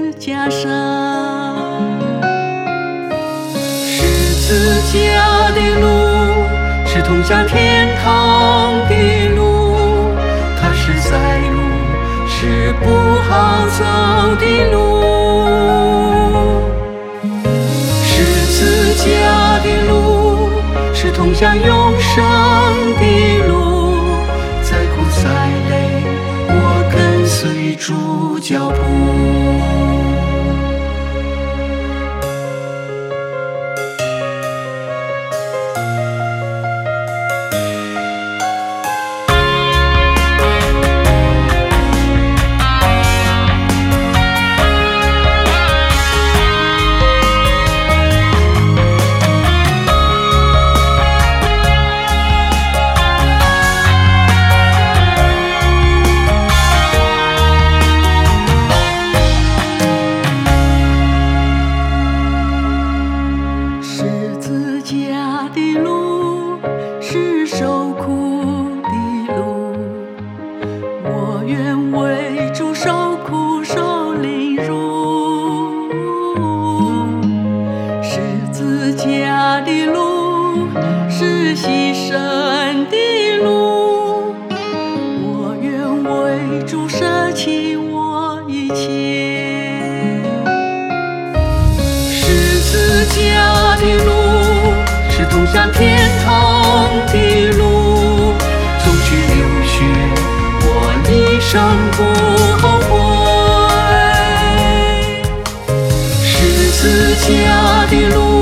架上。十字架的路是通向天堂的路，它是窄路，是不好走的路。十字架的路是通向永生的路，再苦再累，我跟随主脚步。是受苦的路，我愿为主受苦受凌辱。十字架的路是牺牲的路，我愿为主舍弃我一切。十字架的路是通向天堂的路，纵去流血，我一生不后悔。十字架的路